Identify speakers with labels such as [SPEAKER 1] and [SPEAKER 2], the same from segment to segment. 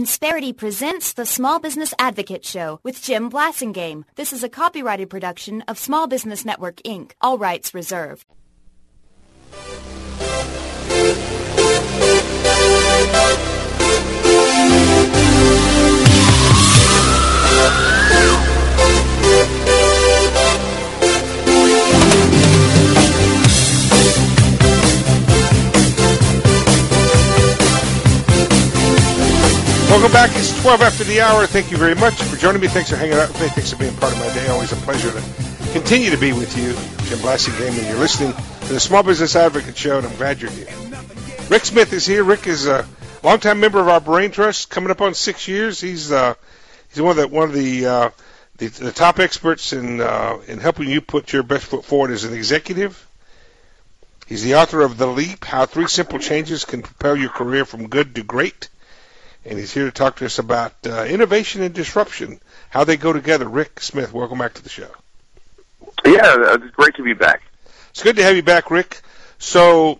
[SPEAKER 1] Insperity presents the Small Business Advocate Show with Jim Blasingame. This is a copyrighted production of Small Business Network, Inc. All rights reserved.
[SPEAKER 2] Welcome back. It's 12 after the hour. Thank you very much for joining me. Thanks for hanging out with me. Thanks for being part of my day. Always a pleasure to continue to be with you. Jim Blasingame, and you're listening to the Small Business Advocate Show, and I'm glad you're here. Rick Smith is here. Rick is a longtime member of our Brain Trust, coming up on 6 years. He's one of the top experts in helping you put your best foot forward as an executive. He's the author of The Leap: How 3 Simple Changes Can Propel Your Career from Good to Great. And he's here to talk to us about innovation and disruption, how they go together. Rick Smith, welcome back to the show.
[SPEAKER 3] Yeah, it's great to be back.
[SPEAKER 2] It's good to have you back, Rick. So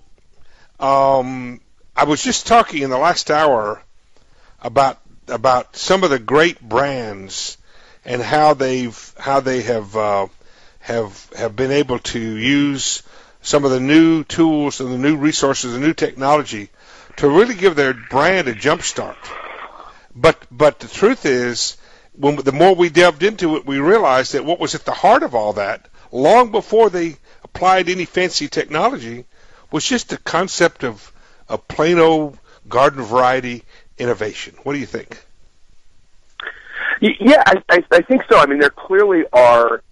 [SPEAKER 2] I was just talking in the last hour about some of the great brands and how they have been able to use some of the new tools and the new resources, the new technology to really give their brand a jump start. But the truth is, the more we delved into it, we realized that what was at the heart of all that, long before they applied any fancy technology, was just the concept of plain old garden variety innovation. What do you think?
[SPEAKER 3] Yeah, I think so. I mean, there clearly are,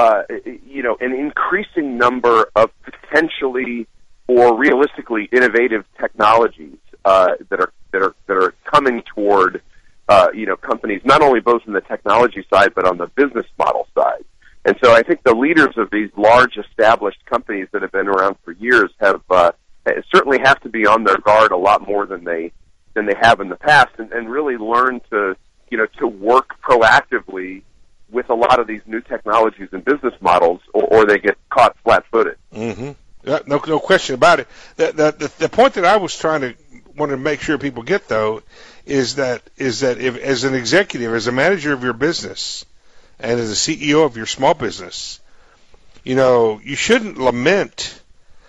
[SPEAKER 3] an increasing number of potentially or realistically innovative technologies that are coming toward companies, not only both in the technology side but on the business model side. And so I think the leaders of these large established companies that have been around for years have certainly have to be on their guard a lot more than they have in the past, and really learn to work proactively with a lot of these new technologies and business models, or they get caught flat-footed.
[SPEAKER 2] Mm-hmm. No question about it. The point that I was wanted to make sure people get, though, is that if, as an executive, as a manager of your business, and as a CEO of your small business, you shouldn't lament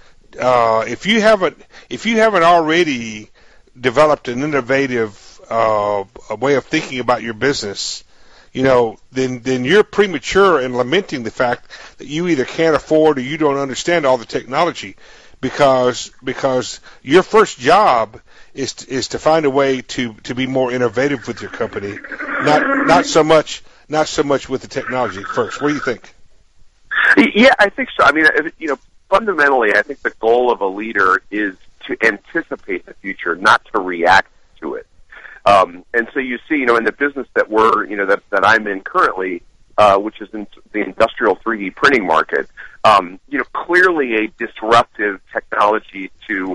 [SPEAKER 2] if you haven't already developed an innovative way of thinking about your business. Then you're premature in lamenting the fact that you either can't afford or you don't understand all the technology, because your first job is to find a way to be more innovative with your company, not so much with the technology first. What do you think?
[SPEAKER 3] Yeah, I think so. I mean, fundamentally, I think the goal of a leader is to anticipate the future, not to react to it. And so you see, in the business that that I'm in currently, which is in the industrial 3D printing market, clearly a disruptive technology to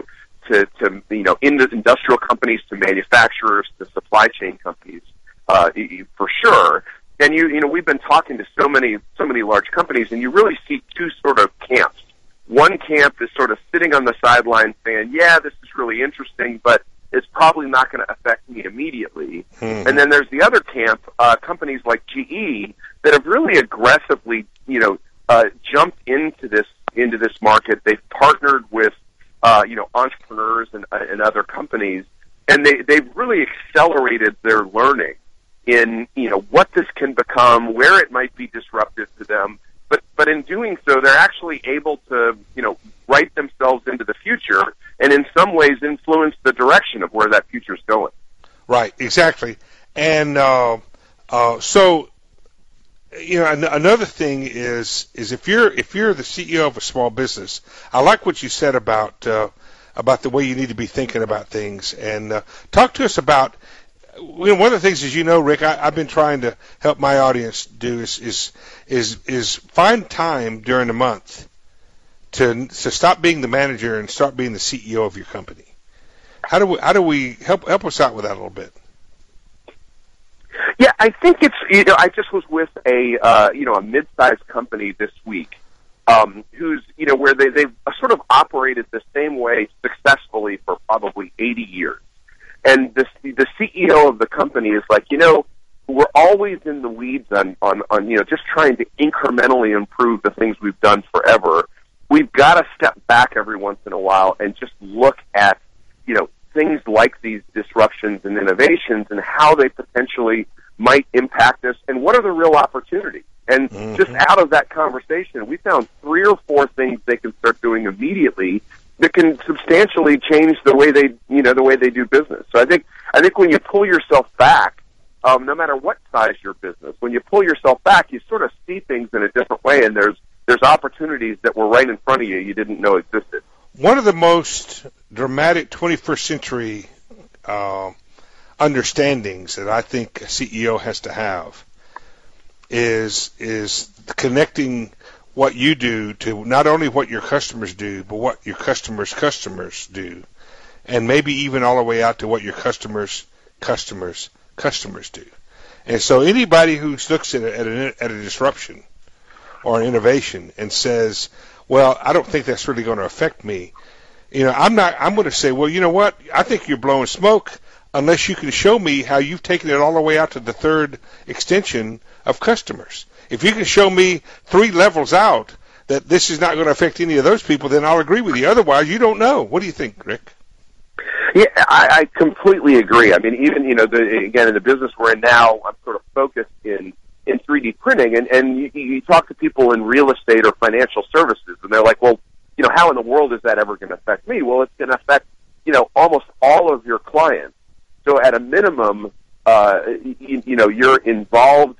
[SPEAKER 3] industrial companies, to manufacturers, to supply chain companies, for sure. And we've been talking to so many large companies, and you really see two sort of camps. One camp is sort of sitting on the sidelines saying, yeah, this is really interesting, but it's probably not going to affect me immediately. Mm-hmm. And then there's the other camp, companies like GE, that have really aggressively, jumped into this market. They've partnered with, entrepreneurs and other companies, and they've really accelerated their learning in, what this can become, where it might be disruptive to them. But in doing so, they're actually able to, write themselves into the future, and in some ways influence the direction of where that future is going.
[SPEAKER 2] Right, exactly. And so, another thing is if you're the CEO of a small business, I like what you said about the way you need to be thinking about things. And talk to us about, one of the things, as you know, Rick, I've been trying to help my audience do is find time during the month to stop being the manager and start being the CEO of your company. How do we help us out with that a little bit?
[SPEAKER 3] Yeah, I think it's, I just was with a mid-sized company this week, who's, where they've sort of operated the same way successfully for probably 80 years. And the CEO of the company is like, we're always in the weeds on just trying to incrementally improve the things we've done forever. We've got to step back every once in a while and just look at, things like these disruptions and innovations and how they potentially might impact us and what are the real opportunities. And just out of that conversation, we found 3 or 4 things they can start doing immediately that can substantially change the way they do business. So I think when you pull yourself back, no matter what size your business, when you pull yourself back, you sort of see things in a different way, and there's opportunities that were right in front of you didn't know existed.
[SPEAKER 2] One of the most dramatic 21st century understandings that I think a CEO has to have is connecting what you do to not only what your customers do, but what your customers do, and maybe even all the way out to what your customers do. And so anybody who looks at a disruption or an innovation and says, well, I don't think that's really going to affect me, I'm going to say, well, you know what? I think you're blowing smoke unless you can show me how you've taken it all the way out to the third extension of customers. If you can show me 3 levels out that this is not going to affect any of those people, then I'll agree with you. Otherwise, you don't know. What do you think, Rick?
[SPEAKER 3] Yeah, I completely agree. I mean, even, again, in the business we're in now, I'm sort of focused in 3D printing, and you talk to people in real estate or financial services, and they're like, well, how in the world is that ever going to affect me? Well, it's going to affect, almost all of your clients. So at a minimum, you're involved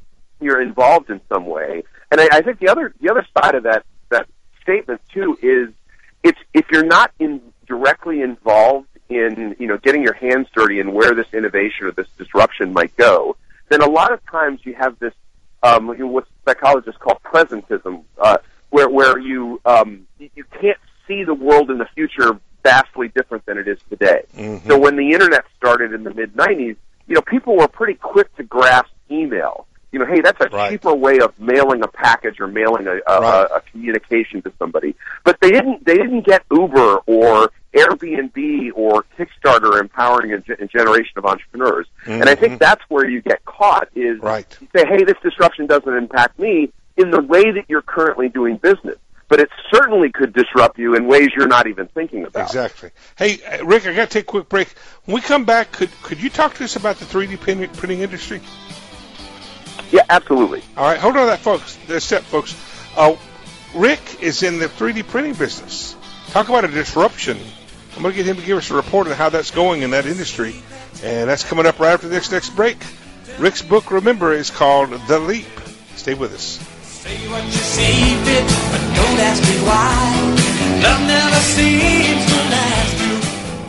[SPEAKER 3] in some way. And I think the other side of that statement too is if you're not directly involved in getting your hands dirty in where this innovation or this disruption might go, then a lot of times you have this what psychologists call presentism, where you can't see the world in the future vastly different than it is today. Mm-hmm. So when the internet started in the mid-90s, people were pretty quick to grasp email. Hey, that's a cheaper way of mailing a package or mailing a communication to somebody. But they didn't get Uber or Airbnb or Kickstarter empowering a generation of entrepreneurs. Mm-hmm. And I think that's where you get caught is you say, hey, this disruption doesn't impact me in the way that you're currently doing business. But it certainly could disrupt you in ways you're not even thinking about.
[SPEAKER 2] Exactly. Hey, Rick, I got to take a quick break. When we come back, could you talk to us about the 3D printing industry?
[SPEAKER 3] Yeah, absolutely.
[SPEAKER 2] All right, hold on to that, folks. Folks. Rick is in the 3D printing business. Talk about a disruption. I'm going to get him to give us a report on how that's going in that industry, and that's coming up right after this next break. Rick's book, remember, is called The Leap. Stay with us.
[SPEAKER 4] Say what you see fit, but don't ask me why. Love never seems to last you.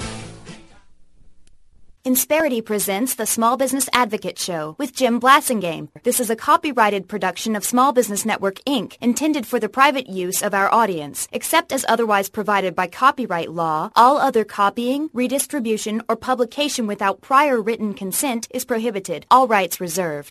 [SPEAKER 1] Insperity presents the Small Business Advocate Show with Jim Blasingame. This is a copyrighted production of Small Business Network, Inc., intended for the private use of our audience. Except as otherwise provided by copyright law, all other copying, redistribution, or publication without prior written consent is prohibited. All rights reserved.